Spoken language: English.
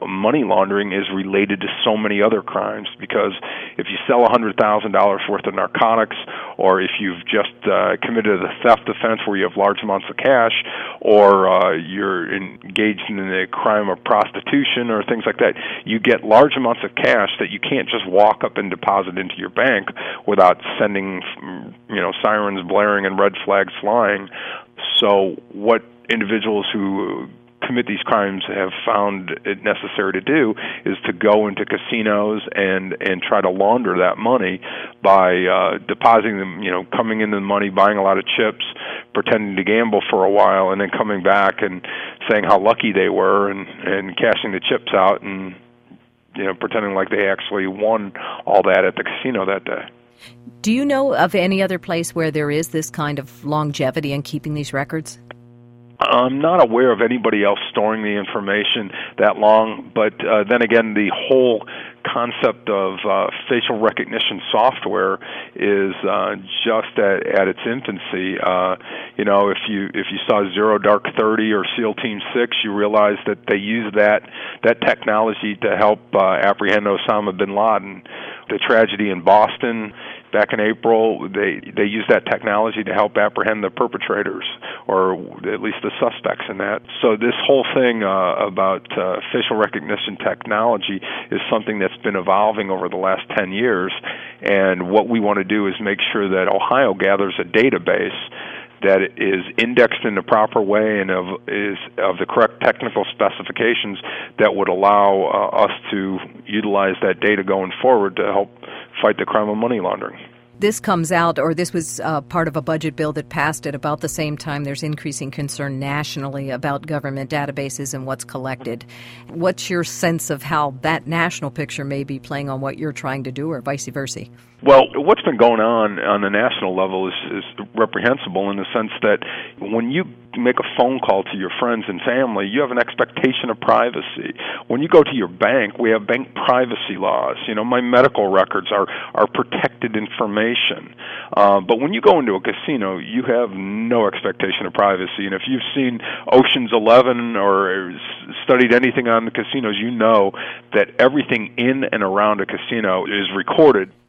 money laundering is related to so many other crimes, because if you sell $100,000 worth of narcotics, or if you've just committed a theft offense where you have large amounts of cash, or you're engaged in a crime of prostitution or things like that, you get large amounts of cash that you can't just walk up and deposit into your bank without sending, sirens blaring and red flags flying. So what individuals who commit these crimes have found it necessary to do is to go into casinos and try to launder that money by depositing them, coming into the money, buying a lot of chips, pretending to gamble for a while, and then coming back and saying how lucky they were and cashing the chips out and pretending like they actually won all that at the casino that day. Do you know of any other place where there is this kind of longevity in keeping these records? I'm not aware of anybody else storing the information that long, but then again, the whole concept of facial recognition software is just at its infancy. If you saw Zero Dark 30 or SEAL Team 6, you realize that they use that technology to help apprehend Osama bin Laden. The tragedy in Boston back in April, they used that technology to help apprehend the perpetrators, or at least the suspects in that. So this whole thing about facial recognition technology is something that's been evolving over the last 10 years, and what we want to do is make sure that Ohio gathers a database that is indexed in the proper way and is of the correct technical specifications that would allow us to utilize that data going forward to help fight the crime of money laundering. This comes out, or this was part of a budget bill that passed at about the same time. There's increasing concern nationally about government databases and what's collected. What's your sense of how that national picture may be playing on what you're trying to do, or vice versa? Well, what's been going on the national level is reprehensible in the sense that when you make a phone call to your friends and family, you have an expectation of privacy. When you go to your bank, we have bank privacy laws. My medical records are protected information. But when you go into a casino, you have no expectation of privacy. And if you've seen Ocean's 11 or studied anything on the casinos, you know that everything in and around a casino is recorded.